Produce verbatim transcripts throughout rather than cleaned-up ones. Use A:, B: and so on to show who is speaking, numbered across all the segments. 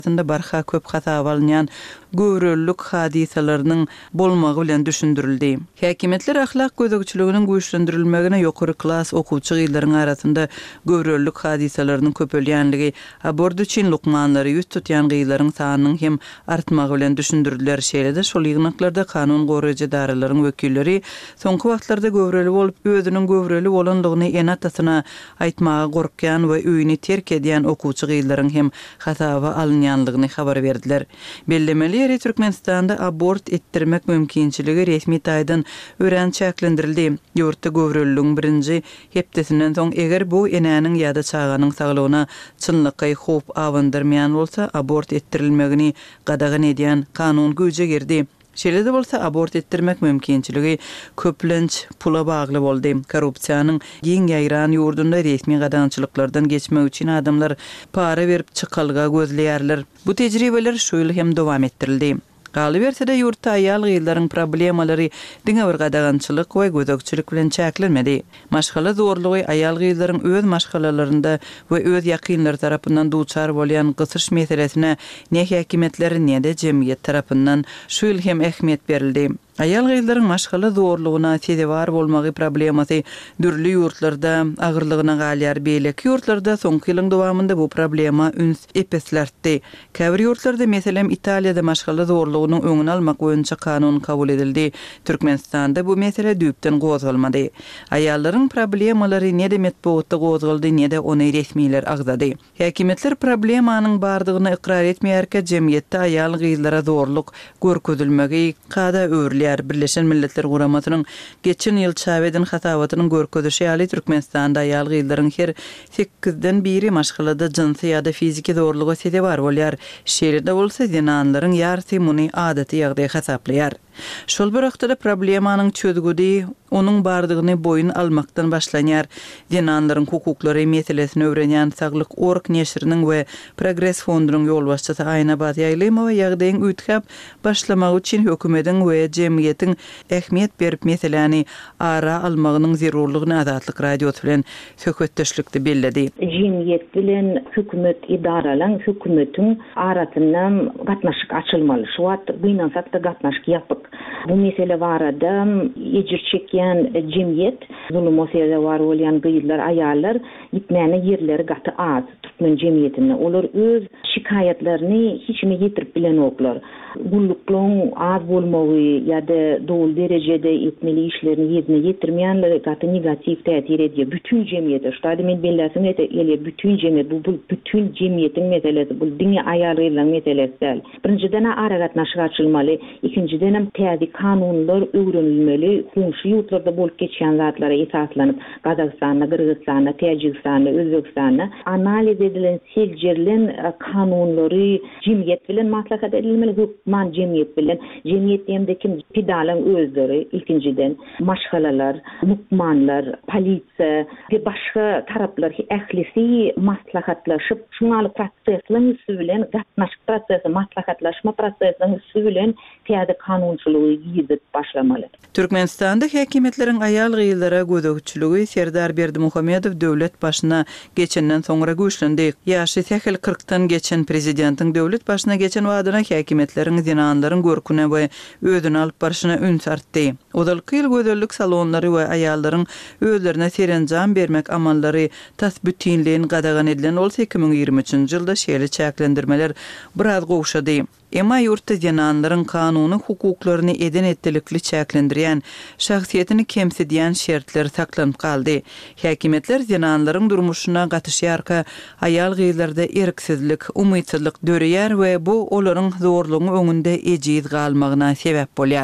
A: Tında barha köp hata alınyan göwrellük hadisalarynyň bolmagy bilen düşündirildi. Häkimetler ahlak gözegçiliginiň güýçlendirilmegine ýokary klas okuwçy gyýlaryň arasynda göwrellük hadisalarynyň köpelýänligi, abort üçin lukmanlary ýüz tutýan gyýlaryň sanynyň hem artmagy bilen düşündirilýär. Şeýle-de şol ýygnaklarda kanun goraýjy daralaryň wekilleri soňky wagtlarda göwreli bolup özüniň göwreli bolandygyny enatasyna aýtmagy gorkýan we öýüni terk edýän okuwçy gyýlaryň hem hatawa alınýanlygyny habar berdiler. Bellemeli ýeri Türkmenistanda abort etdirmek mümkinçiligi resmi taýdan ören çäklendirildi. Ýurtda göwreliligiň birinji hepdesinden soň eger bu enäniň ýa-da çaganyň saglygyna çynlyky hop awandyrmaýan bolsa abort etdirilmegini gadagan edýän kanun güýje girdi. Şeýle-de bolsa abort etdirmek mümkinçiligi köplenç pula bagly boldy. Korrupsiýanyň giň ýaýran ýurdunda resmi gadançylyklardan geçmek üçin adamlar para berip çykalga gözleýärler. Bu tejribeler şu ýyl hem dowam etdirildi. Galybersede ýurtda aýal gyýlaryň problemalary diňe bir gadagançylyk we gözegçilik bilen çäklenmedi. Maşgala zorlugy aýal gyýlaryň öz maşgalalarynda we öz ýakynlary tarapyndan duçar bolýan gysyş meselesine ne häkimetleri ne de jemgyýet tarapyndan şu ýyl hem ähmiýet berildi. Aýal gyýlaryň maşgala zorlugyna sebäp bolmagy problemasy dürli ýurtlarda agyrlygyna galýar. Beýleki ýurtlarda soňky ýylyň dowamında bu problema üns epeslerdi. Käbir ýurtlarda meselem Italiýada maşgala zorlugynyň öňüni almak boýunça kanun kabul edildi. Türkmenistanda bu mesele düýpden gozgalmady. Aýallaryň problemalary ne demek bowutda gozgaldy, ne de ony resmiler agzady. Häkimetler problemanyň bardygyny ikrar etmeýärkä jemgyýetde aýal gyýlara zorluk görkezilmegi kada öwrülýär. Birleşen Milletler Guramatynyň geçen ýyl çäweden hatawatynyň görkezişi ýaly Türkmenistanda aýal gyýlaryň her sekizden biri maşgalada jinsy ýa-da fiziki zorlugy sebäp bolýar. Şeýle-de bolsa zinanlaryň ýarty muny adaty ýagdaý hasaplayar. Şol bir wagtda problemanyň çözgüdi onun bardygyny boyun almakdan başlanýar. Zinanlaryň hukuklary meselesini öwrenýän Saglyk Org neşriniň we Progress fondunyň ýolbaşçysy Aýna Batýaýlymowa ýagdaýyň üýtgäp başlamak üçin hökümetiň we jemgyýetiň ähmiýet berip meseleni ara almagynyň zerurlygyny Azatlyk radiosu bilen söhbetdeşlikde belledi.
B: Jemgyýet bilen hökümet idaralaryň hökümetiň arasyndan gatnaşyk açylmaly. Şu wagt gynansak da gatnaşyk ýapyk. Bu mesele barada ejir çekýän jemgyýet, zulüm mesele bar bolýan gyýlar, aýallar gitmäne ýerleri gaty az Türkmen jemgyýetine. Olar öz şikayetlerini hiçme getirip bilen oklar. Gullukluň az bolmagy ýa-da dol derejede etmeli işlerini ýerine ýetirmeýänler gaty negativ täsir edýär bütün jemgyýete. Şuňda men belläsim ete bütün jemgyýet bu bütün jemgyýetiň meselesi, bu diňe aýalylan meselesi. Birinciden ara gatnaşyk açylmaly, ikinciden hem täze kanunlar öwrenilmeli. Komşy ýurtlarda bolup geçýän zatlara esaslanyp Gazagstanda, Kyrgyzstanda, Täjikistanda, Özbekistanda analiz edilen seljerlen kanunlary jemgyýet bilen maslahat edilmeli. Man jemgyýet bilen jemgyýetde hem de kim pidalaň özleri, ikinciden maşgalalar, mukmanlar, polisiýa we başga taraplar ählisi maslahatlaşyp şuňaly prosesleň üstünden gatnaşyk prosesi, maslahatlaşma prosesiniň üstünden täze kanunçylygy ýyzyp başlamaly.
A: Türkmenistanda häkimetleriň aýal gyýlara gözegçiligi Serdar Berdimuhammedow döwlet başyna geçenden soňra güýçlendi. Ýaşy seksen kırkdan geçen prezidentiň döwlet başyna geçen wadyna häkimetleriň zinanlaryň görküne we özüni alyp barşyna üns artdy. Odalky ýyl gözellik salonlary we aýallaryň özlerine serenjam bermek amallary tasbütinliğin gadagan edilen bolsa iki bin ýygrimi üçinji ýylda şeýle çäklendirmeler biraz gowşady. Emma ýurtda zinanlaryň kanuny hukuklaryny eden etdilikli çäklendirýän, şahsiýetini kemsidýän şertler saklanyp kaldy. Häkimetler zinanlaryň durmuşyna gatyşýarka aýal gyýlarda erksizlik, umytsizlik döreýär we bu olaryň zorlugy öňünde ejiz galmagyna sebäp bolýar.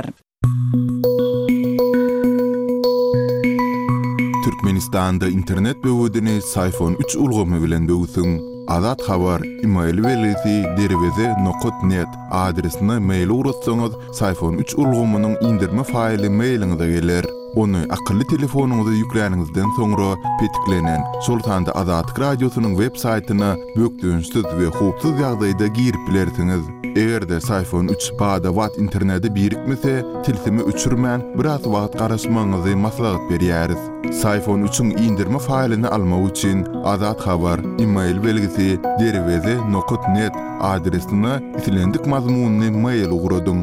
C: Türkmenistanda internet böwedini Sayfon üç ulgamy bilen böwsün. Azat habar email welesi derweze nokta net adresine mail uratsaňyz Sayfon üç ulgamynyň indirme faýly mailiňize geler. Onu akıllı telefonuňyza ýüklenýäningizden soňra petiklenen Sultanda Azatlyk radiosynyň web saýtyna bökdüňiz we hupsuz ýagdaýda girip bilersiňiz. Egerde Sayfon üç bada watt interneti birikmese, tilsimi uçurman biraz wagt garaşmaňyzy maslahat berýäris. Sayfon üçün indirme faýlyny almak üçin Azat Habar e-mail belgisi derweze nokta net adresine itilendik mazmunny mail uğradym.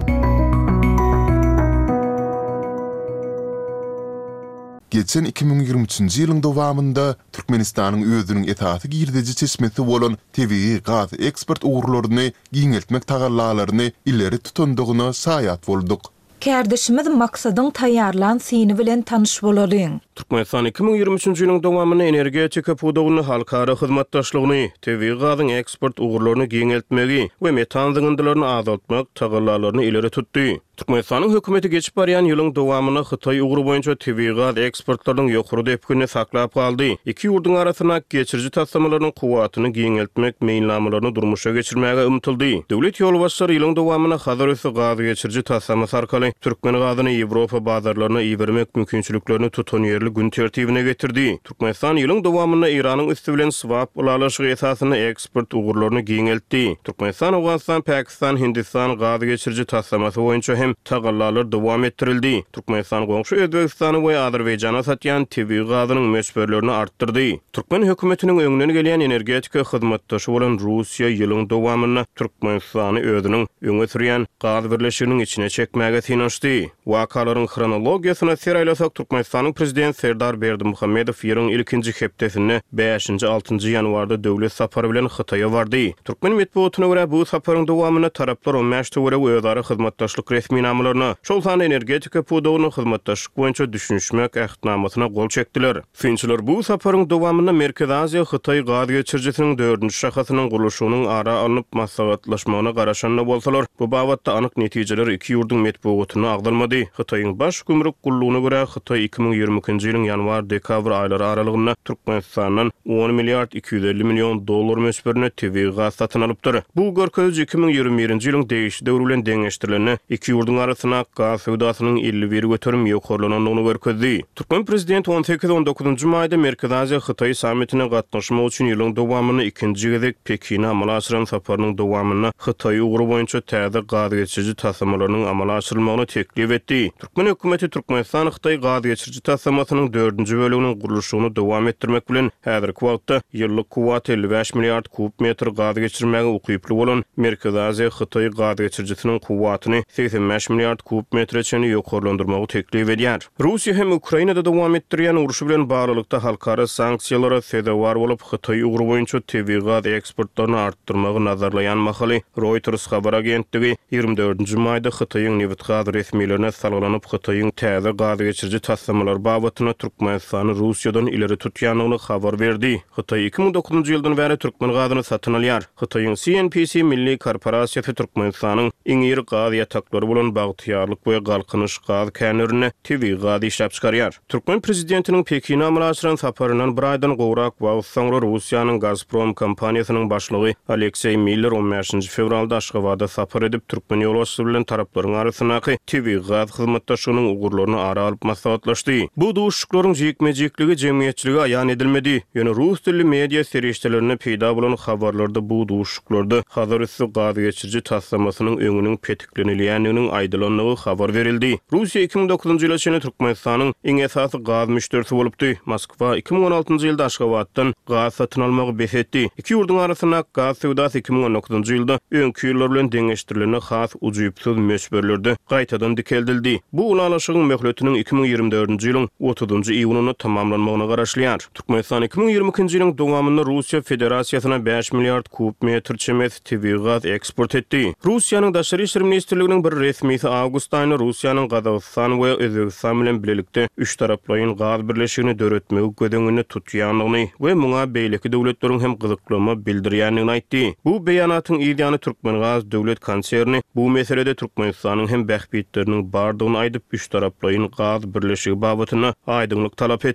C: Geçen iki bin ýygrimi üçinji ýylyň dowamynda Türkmenistanyň özüniň esasy girdici çeşmesi bolan tebii gaz eksport uğurlaryny giňeltmek tagallalaryny ileri tutandygyna şaýat boldyk.
D: Kärdeşimiz maksadyň taýýarlan syny bilen tanyş bolaryn.
E: Türkmenistan iki bin ýygrimi üçinji ýylyň dowamyny energetika pudogyny halkara hyzmatdaşlygyny, tebii gazyň eksport uğurlaryny giňeltmegi we metan zyňyndylaryny azaltmak tagallalaryny ileri tutdy. Türkmenistanyň hökümeti geçip barýan ýylyň dowamyny Hytaý ugru boýunça tebii gaz eksportlarynyň ýokary depkini saklap galdy. Iki ýurduň arasyna geçirji tassamalarnyň kuwatyny giňeltmek meýilnamalaryny durmuşa geçirmäge umtyldy. Döwlet ýolbaşçylary ýylyň dowamyna hazır öse gaz geçirji tassamasy arkaly Türkmen gazyny Ýewropa bazarlaryna iýermek mümkinçiliklerini tutan ýerli gün tertibine getirdi. Türkmenistan ýylyň dowamyna Iranyň üstü bilen swap ulalaşygy esasyny eksport uğurlaryny giňeltdi. Türkmenistan, Awganistan, Pakistan, Hindistan gaz geçirji tassamasy boýunça hem tagallalar dowam ettirildi. Türkmenistan goňşy Özbegistany we Azerbaýjana satýan tebii gazynyň möçberlerini artdyrdy. Türkmen hökümetiniň öňüne gelýän energetika hyzmatdaşy bolan Russiýa ýylyň dowamyna Türkmenistany özüniň öňe sürýän gaz birleşiginiň içine çekmäge synanşdy. Wakalaryň chronologiýasyna seraylasak, Türkmenistanyň prezident Serdar Berdimuhammedow ýylyň ilkinji hepdesinde beşinji altynjy ýanwarda döwlet sapary bilen Hytaýa bardy. Türkmen medeniýetyne görä bu saparyň dowamyna taraplar on meşte görä özara hyzmatdaşlyk resmi namalaryna, şol sany energetika pudogyny hyzmatdaşlyk boýunça düşünişmek ähdnamasyna gol çekdiler. Finçiler bu saparyň dowamyna Merkez Aziýa Hytaý gaz geçirjisiniň dördünji şahasynyň gurulşynyň ara alınıp maslahatlaşmagyna garaşanly bolsalar, bu babatda anyk netijeler iki ýurduň medeniýetyne agdalmady. Hytaýyň baş gümrük gullugyna görä Hytaý iki bin ýygrimi ikinji ýylyň ýanwar-dekabr aýlary aralygynda Türkmenistanyň on milliard iki ýüz elli million dollar möçberine tebii gaz satyn alypdyr. Bu görkezji iki bin ýygrimi birinji ýylyň değişi döwri bilen deňeşdirilen iki ýurduň arasyna gaz söwdasynyň elli bir göterim ýokarlanynyny görkezdi. Türkmen prezidenti on sekiz on dokuzunju maýda Merkez Aziýa Hytaý sammitine gatnaşmak üçin ýylyň dowamyny ikinji gezek Pekine amala aşyran saparynyň dowamyna Hytaý ugru boýunça täze gaz geçirji tassamalarynyň amala aşyrylmagyny teklip etdi. Türkmen hökümeti Türkmenistan Hytaý gaz geçirji tassamasynyň dördünji bölüginiň gurulşyny dowam etdirmek bilen häzirki wagtda ýyllyk kuwat elli beş milliard kub metr gaz geçirmäge ukyply bolan Merkez Aziýa Hytaý gaz geçirjisiniň kuwatyny seksen beş milliard kub metre çeni ýokarlandyrmagy teklip edýär. Russiýa hem Ukrainada dowam etdirýän uruşy bilen baglykda halkara sanksiýalara sebäp bolup Hytaý ugru boýunça tebii gaz eksportlaryny artdyrmagy nazarlaýan mahaly Reuters habar agentligi ýygrimi dördünji maýda Hytaýyň neft gaz resmiýetlerine salgylanyp Hytaýyň täze gaz geçirji tassamalar babatyna Türkmenistany Russiýadan ileri tutýanyny habar berdi. Hytaý iki bin dokuzunju ýyldan bäri Türkmen gazyny satyn alýar. Hytaýyň C N P C milli korporasiýasy Türkmenistanyň iň ýyry gaz ýataklary bolan bagtyýarlyk we galkynyş gaz känlerini tebii gaz işläp çykarýar. Türkmen prezidentiniň Pekine amala aşyran saparynyň bir aýdan gowrak wagt soňra Russiýanyň Gazprom kompaniýasynyň başlygy Aleksey Miller on beşinji fevralda Aşgabatda sapar edip Türkmen ýolbaşçysy bilen taraplaryň arasynaky tebii gaz hyzmatdaşlygynyň ugurlaryny ara alyp maslahatlaşdy. Bu duşuklaryň jekmejekligi jemgyýetçiligi aýan edilmedi. Ýöne rus tilli mediýa serişdelerine peýda bolan habarlarda bu duşuklarda hazır üstü gaz geçirji tassamasynyň öňüniň petiklenilýänliginiň aýdylanlygy habar berildi. Russiýa iki bin dokuzunju ýyla çenli Türkmenistanyň iň esasy gaz müşterisi bolupdy. Moskwa iki bin on altynjy ýylda Aşgabatdan gaz satyn almagy besetdi. Iki ýurduň arasyna gaz söwdasy iki bin on dokuzunju ýylda öňki ýyllar bilen deňeşdirilen has ujuýpsyz möçberlerde gaýtadan dikeldildi. Bu ulalaşygyň möhletiniň iki bin ýygrimi dördünji ýylyň otuzunju iýunyna tamamlanmagyna garaşlýar. Türkmenistan iki bin ýygrimi ikinji ýylyň dowamynda Russiýa Federasiýasyna beş milliard kub metr çemes tebii gaz eksport etdi. Russiýanyň daşary işler ministrliginiň bir resmiýeti awgust aýyny Russiýanyň Gazawstan we Özbegistan bilen bilelikde üç taraplaryň gaz birleşigini döretmegi gödeňini tutýanlygyny we muňa beýleki döwletleriň hem gyzyklama bildirýänligini aýtdy. Bu beýanatyň ýa-da Türkmen Gaz döwlet konserni bu meselede Türkmenistanyň hem bähbitleriniň bardygyny aýdyp üç taraplaryň gaz birleşigi babatyna aýdymlyk talap etdi.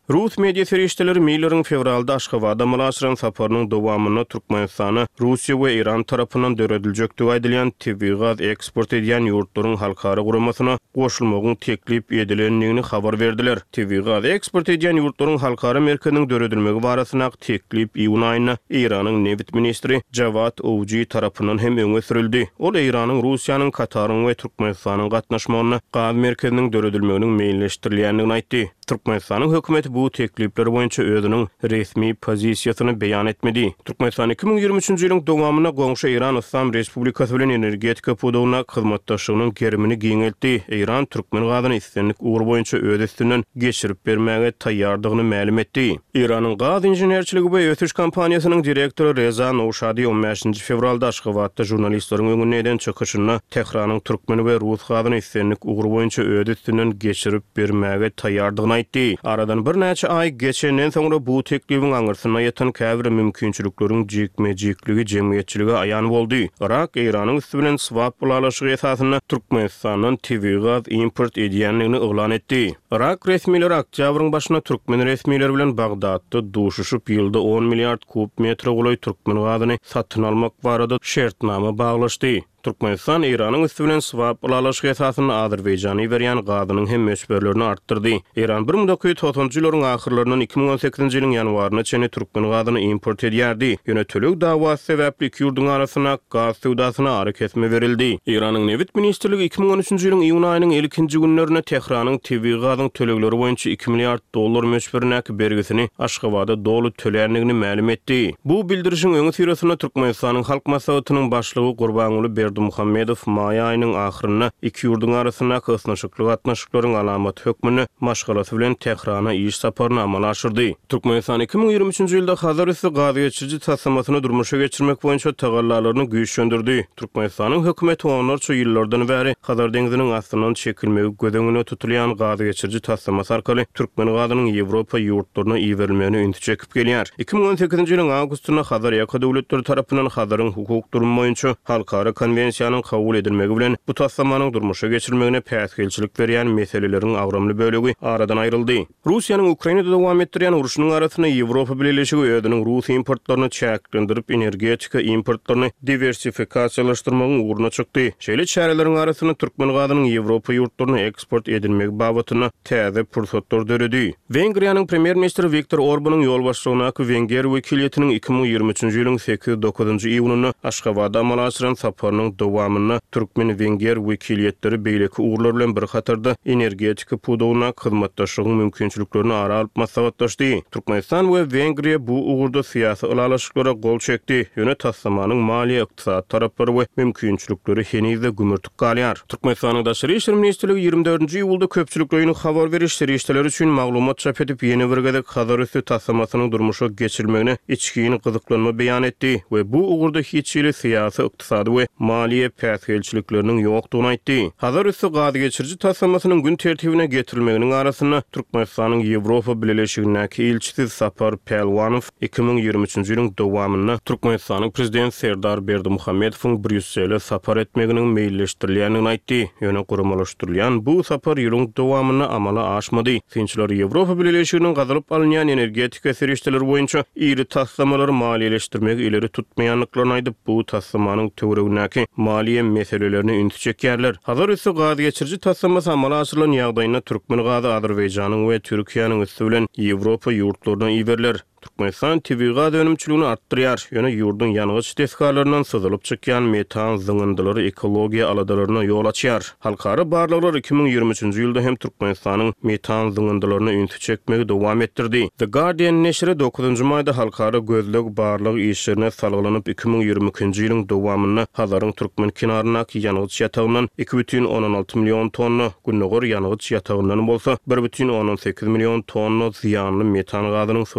E: Rus media serişteleri Miller'ın fevralda Aşgabatda Malaşran saparının dowamyny Türkmenistana Russiýa we İran tarapyndan dörediljekdigi aýdylýan T V gaz eksport edýän ýurtlaryň halkara guramasyna goşulmagyň teklip edilendigini habar berdiler. T V gaz eksport edýän ýurtlaryň halkara merkeziniň döredilmegi barasyna teklip iýun aýyna İranyň Neft ministri Javad Owji tarapyndan hem öňe sürildi. Ol İranyň Russiýanyň Kataryň we Türkmenistanyň gatnaşmagyny gaz merkeziniň döredilmeginiň meýilleşdirilýändigini aýtdy. Türkmenistanyň hökümeti bu teklipler boýunça özüniň resmi pozisiýasyny beýan etmedi. Türkmenistan iki bin ýygrimi üçinji ýylyň dowamyna goňşy İran Islam Respublikasy bilen energetika pudowyna hyzmatdaşlygynyň gerimini giňeltdi. İran türkmen gazyny istenlik ugur boýunça öz üstünden geçirip bermäge taýýardygyny ma'lum etdi. İranyň gaz injenerçiligi we ötüş kompaniýasynyň direktory Reza Nowshady on beşinji fevralda Aşgabatda jurnalistleriň öňüne eden çykyşyna Tehranyň türkmen we rus gazyny istenlik ugur boýunça öz üstünden geçirip bermäge taýýardygyny aýtdy. Aradan bir näçe ay geçenden soňra bu teklibiň aňyrsyna ýeten käbir mümkinçilikleriň jekme-jekligi jemgyýetçiligi aýan boldy. Irak Iranyň üstü bilen swap bulalaşygy esasyna Türkmenistanyň T V gaz import edýänligini oglan etdi. Irak resmileri oktýabryň başyna türkmen resmileri bilen Bagdatda duşuşyp ýylda on milliard kub metre gulay türkmen gazyny satyn almak barada şertnama baglaşdy. Türkmenistan İranyň üstü bilen swap bulalaşygy esasyna Azerbaýjany berýän gazynyň hem möçberlerini artdyrdy. İran bir bin dokuz ýüz toksanjy ýylyň ahyrlaryndan iki bin on sekizinji ýylyň ýanwaryna çenli türkmen gazyny import edýärdi. Ýönetilük dawasy sebäpli iki ýurduň arasyna gaz sowdasyna ara kesme berildi. İranyň Neft ministrligi iki bin on üçinji ýylyň iýun aýynyň ilkinji günlerine Tehranyň T V gazynyň tölegleri boýunça iki milliard dollar möçberinäki bergisini Aşgabatda dolu tölänligini ma'lum etdi. Bu bildirişiň öňe süresinä Türkmenistanyň halk maslahatynyň başlygy Gurbanuly Berdimuhammedow maýy aýynyň ahyryna iki ýurduň arasyna kösnaşykly gatnaşyklaryň alamat hökmüni maşgalasy bilen Tehrana iş saparyny amala aşyrdy. Türkmenistan iki bin ýygrimi üçinji ýylda Hazar üstü gaz geçirji tasamasyny durmuşa geçirmek boýunça tagallalaryny güýçlendirdi. Türkmenistanyň hökümeti onlarça ýyllardan bäri Hazar deňiziniň astyndan çekilmegi gödeňine tutulýan gaz geçirji tasamasy arkaly türkmen gazynyň Ýewropa ýurtlaryna iýerilmegini ünti çekip gelýär. iki bin on sekizinji ýylyň awgustynda Hazar ýaka döwletleri tarapyndan Hazaryň hukuk durumy boýunça halkara konvensiýanyň kabul edilmegi bilen bu tasamanyň durmuşa geçirilmegine päsgelçilik berýän meseleleriň agramly bölegi aradan aýryldy. Russiýanyň Ukrainada dowam etdirýän uruşynyň arasyna Ýewropa Birleşigi özüniň rus importlaryny çäklendirip energetika importlaryny diversifikasiýalaşdyrmagyň uğruna çykdy. Şeýle çäreleriň arasyna türkmen gazynyň Ýewropa ýurtlaryna eksport edilmegi babatyna täze pursatlar döredi. Wengriýanyň premier ministri Viktor Orbanyň ýol başlygynaky Wenger wekiliýetiniň iki bin ýygrimi üçinji ýylyň sekiz dokuzunjy iýunyna Aşgabatda amalaşyran saparynyň dowamyna türkmen Wenger wekiliýetleri beýleki uğurlar bilen bir hatarda energetika pudowyna hyzmatdaşlygyň mümkinçiliklerini ara alyp maslahatlaşdy. Türkmenistan we Wengriýa bu uğurda syýasy ulalaşyklara gol çekdi. Ýöne tassamanyň maliýe ykdysat taraplary we mümkinçilikleri henüzde gümürtük galýar. Türkmenistanyň daşary işler ministrligi ýygrimi dördünji iýulda köpçüliklerini habar berişleri işler üçin maglumat çap edip ýeni bir gezek Hazar üstü tasamasynyň durmuşa geçirilmegine içkiň gyzyklanma beýan etdi we bu uğurda hiç ýyly syýasy ykdysady we maliýe päsgelçilikleriniň ýokdugyny aýtdy. Hazar üstü gaz geçirji tasamasynyň gün tertibine getirilmeginiň arasyna Türkmenistanyň Ýewropa Birleşigindäki ilçisi Sapar Pelwanow iki bin ýygrimi üçinji ýylyň dowamyna Türkmenistanyň prezident Serdar Berdimuhammedowyň Brüssele sapar etmeginiň meýilleşdirilýändigini aýtdy. Ýöne guramalaşdyrylýan bu sapar ýylyň dowamyna amala aşmady. Tinçler Ýewropa Birleşiginiň gazalyp alynýan energetika serişdeleri boýunça iri taslamalary maliýeleşdirmegi ileri tutmaýanlyklaryny aýdyp bu taslamanyň töweregindäki maliýe meselelerini ünti çekýärler. Hazar üstü gaz geçirji taslamasy amala aşyrylan ýagdaýynda türkmen gazy Azerbaýjanyň we Türkiýanyň üstü bilen Ýewropa ýurtlaryna iýerler. Türkmenistan T V gaz önümçülüğünü arttırýar. Ýöne ýurdun ýanygyç teskarlaryndan syzylyp çykýan metan zyňyndylary ekologiýa aladaryna ýol açýar. Halkara barlyklar iki bin ýygrimi üçinji ýylda hem Türkmenistanyň metan zyňyndylaryny ünti çekmegi dowam etdirdi. The Guardian neşri dokuzunjy maýda halkara gözleg barlyk işlerine salgylanyp iki bin ýygrimi ikinji ýylyň dowamyna Hazaryň türkmen kinarynaky ýanygyç ýatagyndan iki butun on alty million tonna, günnäger ýanygyç ýatagyndan bolsa bir butun on sekiz million tonna ziýanly metan gazynyň syzylyp çykan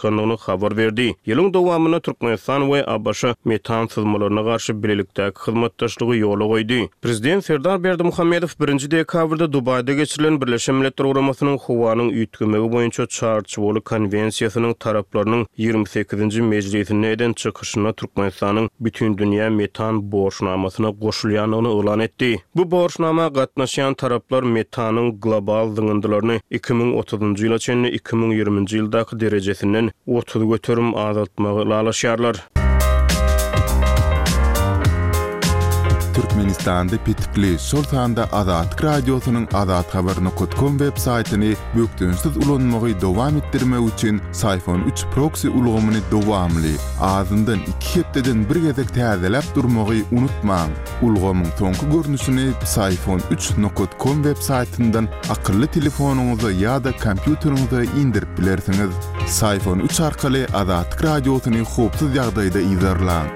E: başlanýanlygyny habar berdi. Ýylyň dowamyna Türkmenistan we A B Ş metan sızmalarına garşy birlikdäki hyzmatdaşlygy ýola goýdy. Prezident Serdar Berdimuhammedow birinji dekabrda Dubaýda geçirilen Birleşen Milletler Ugrammasynyň howanyň üýtgemegi boýunça çarçywaly konwensiýasynyň taraplarynyň ýygrimi sekizinji mejlisine eden çykyşyna Türkmenistanyň bütün dünýä metan borçnamasyna goşulýanlygyny elan etdi. Bu borçnama gatnaşan taraplar metanyň global zyňyndylaryny iki ming otuzunji ýyla çenli iki ming ýygrimiňji ýyldaky derejesinden otuz götürüm azaltmagy laşýarlar.
C: Türkmenistan'da pitikli şol sanda Azat Radyosu'nun azat haber nokta com web saytini büktünsiz ulanmagy dowam etdirmek üçin Sayfon üç proxy ulgamyny dowamly azyndan iki hepdeden bir gezek täzelep durmagy unutmaň. Ulgamyň soňky görnüşini Sayfon üç nokta com web saytyndan akylly telefonuňyza ýa-da kompýuteriňize indirip bilersiňiz. Sayfon üç arkaly Azat Radyosu'ny hopsuz ýagdaýda izlerläň.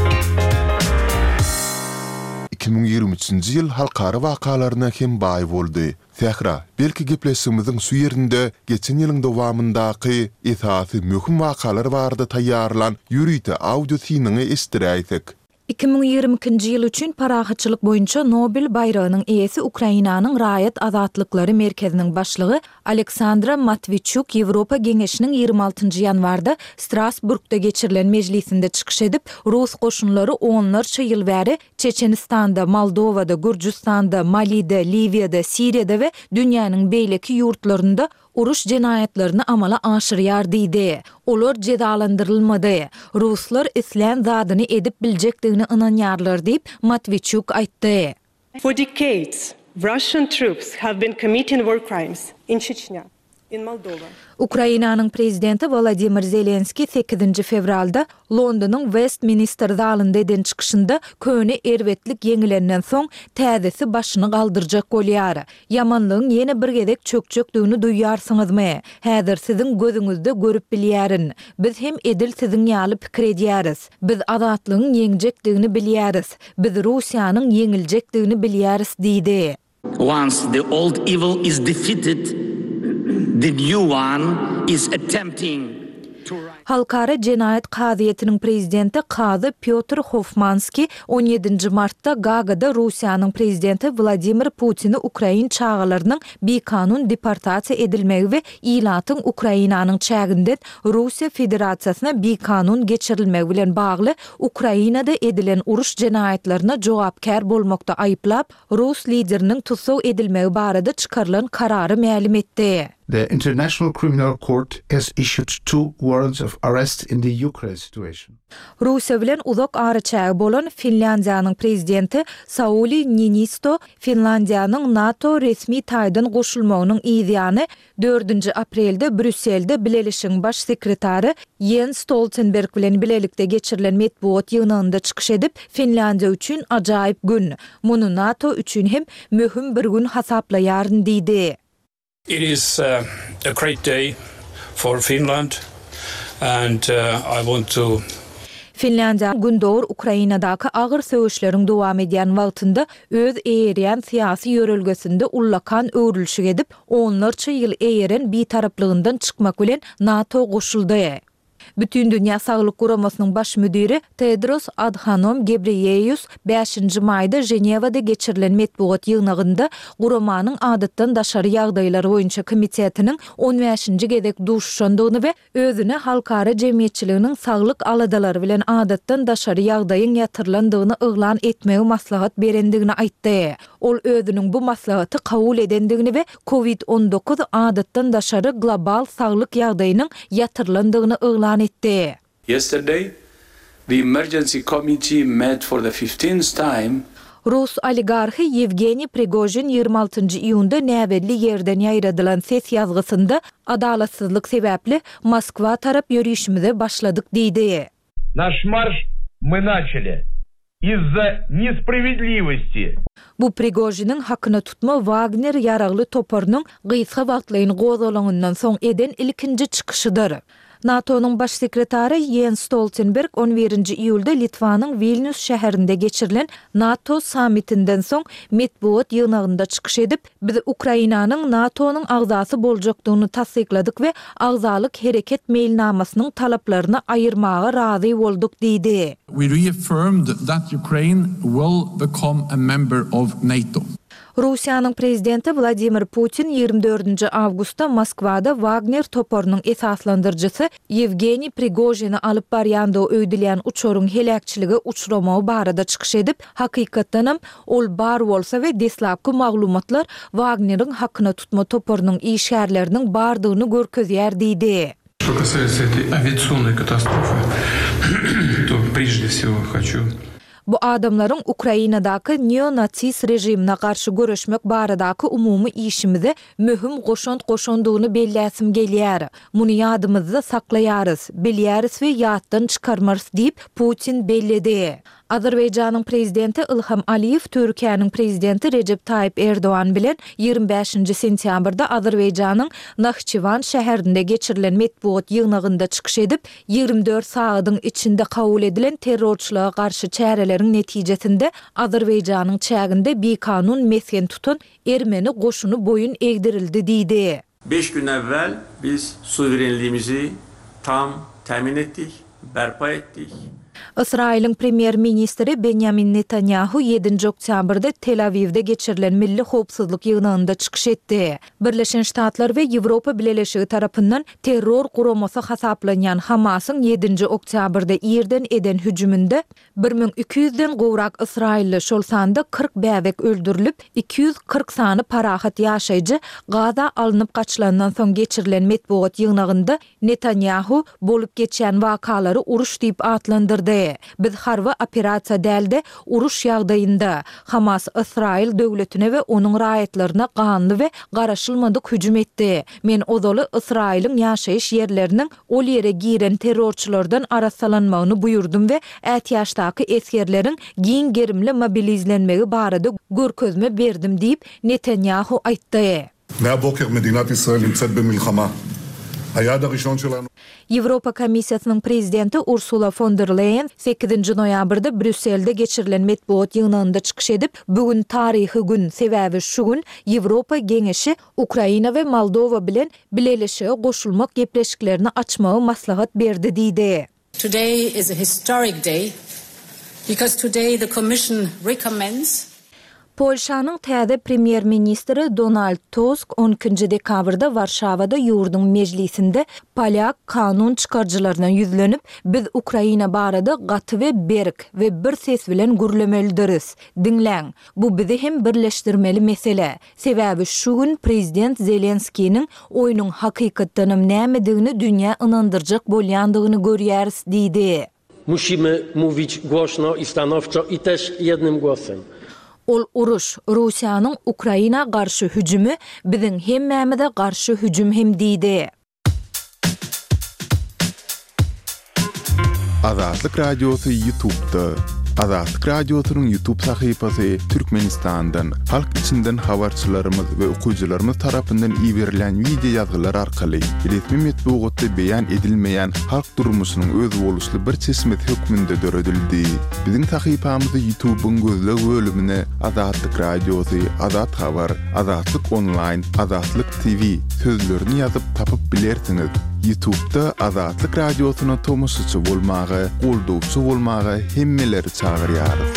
C: iki ming ýygrimi üçinji ýyl halkara wakalaryna hem baý boldy. Sähra, belki gepleşigimiziň şu ýerinde geçen ýylyň dowamyndaky esasy möhüm wakalar barada taýýarlan ýürüýte audio sinini eşdiräýsek.
D: iki ming ýygrimi ikinji ýyl üçin parahatçylyk boýunça Nobel bayragynyň eýesi Ukrainanyň Raýat Azatlykları Merkeziniň başlygy Aleksandra Matvichuk Ýewropa Geňeşiniň ýygrimi altynjy ýanwarda Strasburgda geçirilen mejlisinde çykyş edip Rus goşunlary onlarça ýyl bäri Çeçenistanda, Moldowada, Gürjistanda, Malida, Liviýada, Siriýada we dünýäniň beýleki ýurtlarynda uruş jenaýatlaryny amala aşyrýar diýdi. Olar jedalandyrylmady. Ruslar islen zadyny edip biljekdigini inanýarlar diýip Matvichuk aýtdy.
F: For decades, Russian troops have been committing war crimes in Chechnya, in Moldova.
D: Ukrainanyň prezidenti Volodymyr Zelenski sekizinji fevralda Londonyň Westminster zalynda eden çykyşynda köni erwetlik ýeňilenden soň täzesi başyny galdyrjak bolýar. Yamanlygyň ýene bir gezek çökçekdigini duýýarsyňyzmy? Häzir siziň gözüňizde görüp bilýärin. Biz hem edil siziň ýaly pikir edýäris. Biz azatlygyň ýeňjekdigini bilýäris. Biz Russiýanyň ýeňiljekdigini bilýäris diýdi.
G: Once the old evil is defeated, the new one is attempting to
D: Halkara Jenaýat Kazyýetiniň prezidenti Kazy Pyotr Hofmanski on ýedinji martda Gagada Russiýanyň prezidenti Vladimir Putini Ukrain çağalarynyň bekanun deportasiýa edilmegi we ilatyň Ukrainanyň çäginden Russiýa Federasiýasyna bekanun geçirilmegi bilen bagly Ukrainada edilen uruş jenaýatlaryna jogapkär bolmakda aýyplap Rus lideriniň tutsaw edilmegi barada çykarylan karary ma'lum etdi.
H: The International Criminal Court has issued two warrants of arrest in the Ukraine situation.
D: Russiýa bilen uzak araçagy bolan Finlandiýanyň prezidenti Sauli Niinisto Finlandiýanyň NATO resmi taýdan goşulmagynyň ýygyny dördünji aprelde Brüsselde Bileşigiň baş sekretary Jens Stoltenberg bilen bilelikde geçirilen metbuat ýygnynda çykyş edip Finlandiýa üçin ajaýyp gün, muny NATO üçin hem möhüm bir gün hasaplaýaryn diýdi.
I: It is uh, a great day for Finland, and uh, I want to
D: Finlandiýa gündor Ukrainadaky agyr söwüşleriň dowam edýän wagtynda öz eýerýän syýasy ýörelgesinde ullakan öwrülşik edip onlarça ýyl eýeren bitarapligyndan çykmak bilen NATO goşuldy. Bütün Dünya Saglyk Guramasynyň baş müdiri Tedros Adhanom Ghebreyesus beşinji maýda Jenewada geçirilen metbuat ýygnagynda guramanyň adatdan daşary ýagdaýlary boýunça komitetiniň on beşinji gezek duşuşandygyny we özüne halkara jemgyýetçiliginiň saglyk aladalary bilen adatdan daşary ýagdaýyň ýatyrlandygyny yglan etmegi maslahat berendigini aýtdy. Ol özüniň bu maslahaty kabul edendigini we covid on dokuz adatdan daşary global saglyk ýagdaýynyň ýatyrlandygyny yglan etdi.
I: Yesterday, the emergency committee met for the fifteenth time.
D: Rus oligarhy Yevgeniy Prigozhin ýygrimi altynjy iýunda näwelli ýerden ýaýradylan ses ýazgysynda adalatsyzlyk sebäpli Moskwa tarap ýörüşimize başladyk diýdi.
J: Наш марш мы начали из-за несправедливости.
D: Bu Prigozhinin hakyna tutma Wagner ýaragly toparynyň gysga wagtlaryň gozalanyňdan soň eden ilkinji çykyşydyr. NATO'nun baş sekretari Jens Stoltenberg on birinji iýulda Litvanyň Vilnius şäherinde geçirilen NATO sammitinden soň medbuat ýygnagynda çykyş edip, biz Ukrainanyň NATO'nun agzasy boljakdygyny tasdikladyk we agzalyk hereket mailnamasynyň talaplaryny aýyrmaga razy bolduk diýdi.
K: We reaffirmed that Ukraine will become a member of NATO.
D: Russiýanyň prezidenti Vladimir Putin ýygrimi dördünji awgustda Moskwada Wagner toporunyň esaslandyrjysy Yevgeniy Prigojiny alyp barýanda öýdülen uçoruň helakçyligi uçuramagy barada çykyş edip, hakykatdanam ol bar bolsa we deslapky maglumatlar Wagneryň hakyna tutma toporunyň işgärleriniň bardygyny görkezýär diýdi.
L: Что касается этой авиационной катастрофы, то прежде всего хочу
D: Bu adamlaryň Ukrainadaky neonatsis rejimine garşy görüşmek baradaky umumy işimizi möhüm goşont goşondugyny belläsim gelýär. Muny ýadymyzda saklaýarys, bilýäris we ýatdan çykarmarys diýip Putin belledi. Azerbaýjanyň prezidenti Ilham Aliyev Türkiýanyň prezidenti Recep Tayyip Erdoğan bilen ýygrimi beşinji sentýabrda Azerbaýjanyň Naxçıvan şäherinde geçirilen medbuat ýygnagynda çykyş edip, ýygrimi dört saatyň içinde kabul edilen terrorçylyga garşy çäreleriň netijesinde Azerbaýjanyň çäginde bir kanun mesken tutan Ermeni goşuny boyun egdirildi diýdi.
M: beş gün evvel biz suverenliğimizi tam temin ettik, berpa ettik.
D: Israil'in premier ministri Benjamin Netanyahu ýedinji oktýabrda Tel Avivde geçirilen milli howpsuzlyk ýygnagynda çykyş etdi. Birleşen Ştatlar we Ýewropa Bileşigi tarapyndan terror guramasy hasaplanýan Hamasyň ýedinji oktýabrda ýerden eden hüjüminde bir ming iki ýüzden gowrak Israilli şol sanda kırk bäbek öldürilip, iki yüz kırk sany parahat ýaşaýjy Gaza alınıp gaçylandan soň geçirilen medbuat ýygnagynda Netanyahu bolup geçen wakalary uruş diýip atlandyrdy. Biz harwa operasiýa däldi, uruş ýagdaýynda Hamas Israil döwletine we onuň raýatlaryna ganly we garaşylmadyk hüjüm etdi. Men ozaly Israilň ýaşaýyş ýerleriniň ol ýere giren terrorçylardan arasalanmagyny buyurdum we ätýaşdaky eskerleriň giň gerimli mobilizlenmegi barada görkezme berdim diýip Netanyahu aýtdy.
N: מהבוקר מדינת ישראל נמצאת במלחמה. היעד הראשון שלנו
D: Ýewropa Komissiýasynyň prezidenti Ursula von der Leyen sekizinji noýabrda Brüsselde geçirilen medbuat ýygnagynda çykyş edip, bugün taryhy gün, sebäbi şu gün Ýewropa Geňeşi Ukraina we Moldova bilen bileşige goşulmak gepleşiklerini açmagy maslahat berdi diýdi.
O: Today is a historic day because today the Commission recommends
D: Polşanyň täze premier ministri Donald Tusk on ikinji dekabrda Warşawada ýurduň mejlisinde polyak kanun çykarjylaryna ýüzlenip, biz Ukraina barada gaty we berk we bir ses bilen gürlemelidiris. Diňläň, bu bizi hem birleşdirmeli mesele. Sebäbi şu gün prezident Zelenskiýiň oýunyň hakykatdanam nämedigini dünýä ynandyrjak bolýandygyny görýäris diýdi.
P: Musimy mówić głośno i stanowczo i też jednym głosem.
D: Ol uruş Russiýanyň Ukraina garşy hüjümi biziň hemmämide garşy hüjüm hem diýdi.
C: Azatlyk Radiosu YouTube'da. Azatlyk Radiosunyň YouTube sahypasy Türkmenistandan, halk içinden habarçylarymyz we okuyjylarymyz tarapyndan iýerilen video ýazgylar arkaly resmi medbuatda beýan edilmeýän halk durmuşynyň öz boluşly bir çeşmet hökmünde döredildi. Biziň sahypamyzy YouTube'un gözleg bölümine Azatlyk Radiosu, Azat Habar, Azatlyk Online, Azatlyk T V sözlerini ýazyp tapyp bilersiňiz. YouTube'da Azatlyk Radiosuny tomoşaçy bolmagy, goldowçy bolmagy hemmeleri çagyrýarys.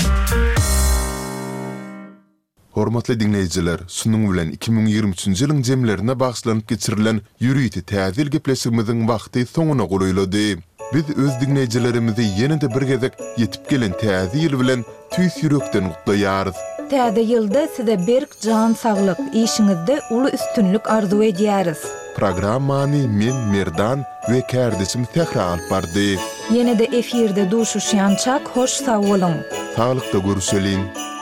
C: Hormatly dinleyijiler, şunun bilen iki ming ýygrimi üçinji ýylyň jemlerine bagşlanyp geçirilen ýürüýti täzir gepleşigimiziň wagty soňuna goýuldy. Biz öz dinleyijilerimizi ýene-de bir gezek ýetip gelen täze ýyl bilen tüýs ýürekden gutlaýarys.
D: Täze ýylda size berk jan saglyk, işiňizde uly üstünlük arzu edýäris.
C: Programmany men Merdan we kärdeşim Tehra alyp bardy.
D: Ýene-de efirde duşuşýançak hoş sag bolun.
C: Sağlykda görüşelim.